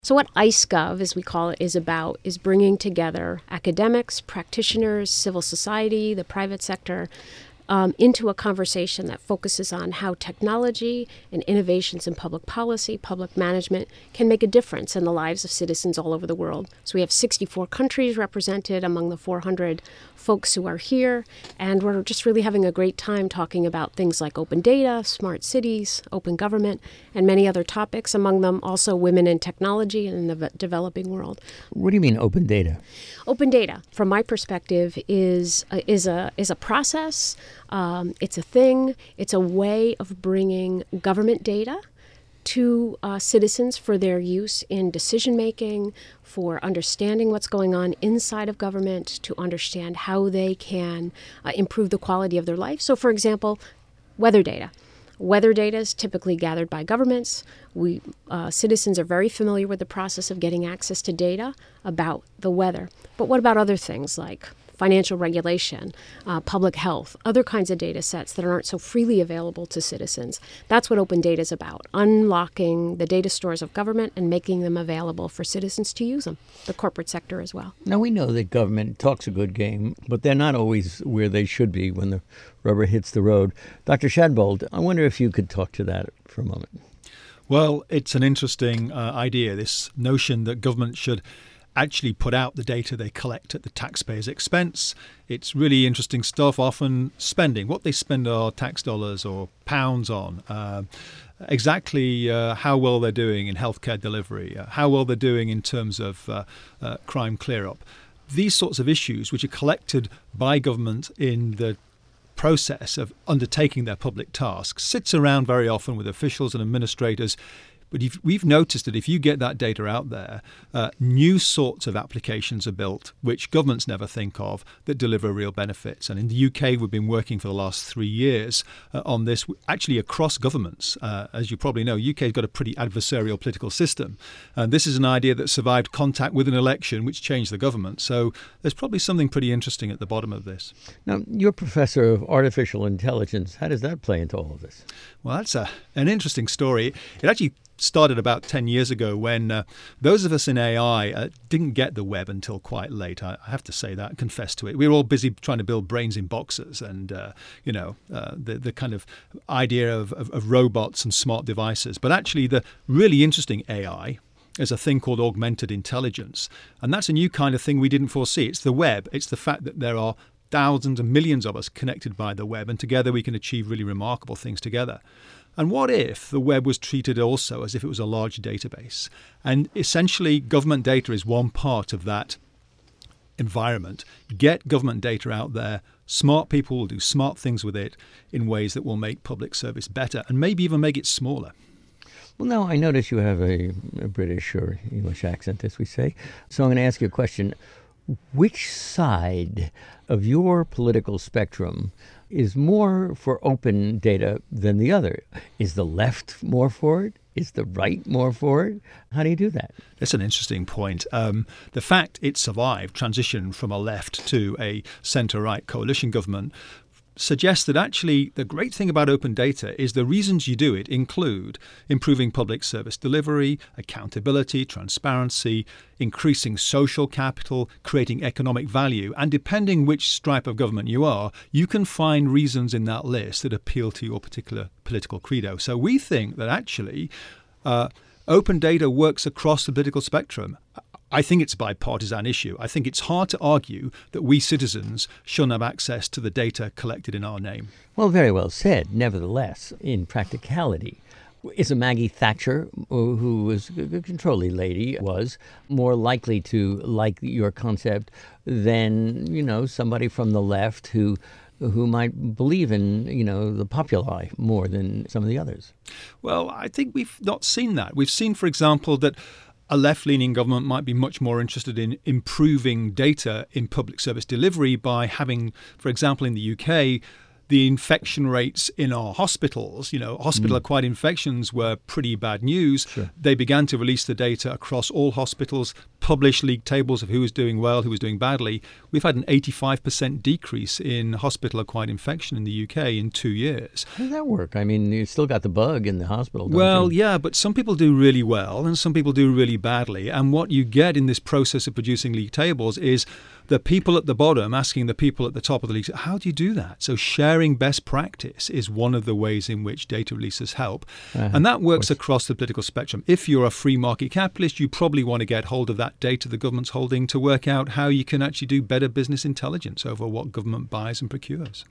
So what IceGov, as we call it, is about is bringing together academics, practitioners, civil society, the private sector, into a conversation that focuses on how technology and innovations in public policy, public management can make a difference in the lives of citizens all over the world. So we have 64 countries represented among the 400 folks who are here, and we're just really having a great time talking about things like open data, smart cities, open government, and many other topics, among them also women in technology and in the developing world. What do you mean open data? Open data, from my perspective, is a process. It's a thing. It's a way of bringing government data to citizens for their use in decision-making, for understanding what's going on inside of government, to understand how they can improve the quality of their life. So, for example, weather data. Weather data is typically gathered by governments. Citizens are very familiar with the process of getting access to data about the weather. But what about other things like financial regulation, public health, other kinds of data sets that aren't so freely available to citizens? That's what open data is about, unlocking the data stores of government and making them available for citizens to use them, the corporate sector as well. Now, we know that government talks a good game, but they're not always where they should be when the rubber hits the road. Dr. Shadbolt, I wonder if you could talk to that for a moment. Well, it's an interesting idea, this notion that government should actually put out the data they collect at the taxpayer's expense. It's really interesting stuff, often spending, what they spend our tax dollars or pounds on, exactly how well they're doing in healthcare delivery, how well they're doing in terms of crime clear-up. These sorts of issues, which are collected by government in the process of undertaking their public tasks, sits around very often with officials and administrators. But we've noticed that if you get that data out there, new sorts of applications are built, which governments never think of, that deliver real benefits. And in the UK, we've been working for the last 3 years on this, actually across governments. As you probably know, UK's got a pretty adversarial political system. And this is an idea that survived contact with an election, which changed the government. So there's probably something pretty interesting at the bottom of this. Now, you're professor of artificial intelligence. How does that play into all of this? Well, that's an interesting story. It actually started about 10 years ago when those of us in AI didn't get the web until quite late. I have to say that, confess to it. We were all busy trying to build brains in boxes and, the kind of idea of robots and smart devices. But actually the really interesting AI is a thing called augmented intelligence. And that's a new kind of thing we didn't foresee. It's the web. It's the fact that there are thousands and millions of us connected by the web, and together we can achieve really remarkable things together. And what if the web was treated also as if it was a large database? And essentially, government data is one part of that environment. Get government data out there. Smart people will do smart things with it in ways that will make public service better and maybe even make it smaller. Well, now I notice you have a British or English accent, as we say. So I'm going to ask you a question. Which side of your political spectrum is more for open data than the other? Is the left more for it? Is the right more for it? How do you do that? That's an interesting point. The fact it survived transition from a left to a centre-right coalition government suggests that actually the great thing about open data is the reasons you do it include improving public service delivery, accountability, transparency, increasing social capital, creating economic value. And depending which stripe of government you are, you can find reasons in that list that appeal to your particular political credo. So we think that actually open data works across the political spectrum. I think it's a bipartisan issue. I think it's hard to argue that we citizens shouldn't have access to the data collected in our name. Well, very well said. Nevertheless, in practicality, is a Maggie Thatcher, who was a controlling lady, was more likely to like your concept than, somebody from the left who might believe in, the populi more than some of the others? Well, I think we've not seen that. We've seen, for example, that a left-leaning government might be much more interested in improving data in public service delivery by having, for example, in the UK, the infection rates in our hospitals, hospital-acquired infections were pretty bad news. Sure. They began to release the data across all hospitals. publish league tables of who was doing well, who was doing badly, we've had an 85% decrease in hospital-acquired infection in the UK in 2 years. How does that work? I mean, you still got the bug in the hospital, don't Well, you? yeah, but some people do really well and some people do really badly. And what you get in this process of producing league tables is the people at the bottom asking the people at the top of the league, how do you do that? So sharing best practice is one of the ways in which data releases help. And that works across the political spectrum. If you're a free market capitalist, you probably want to get hold of that data the government's holding to work out how you can actually do better business intelligence over what government buys and procures.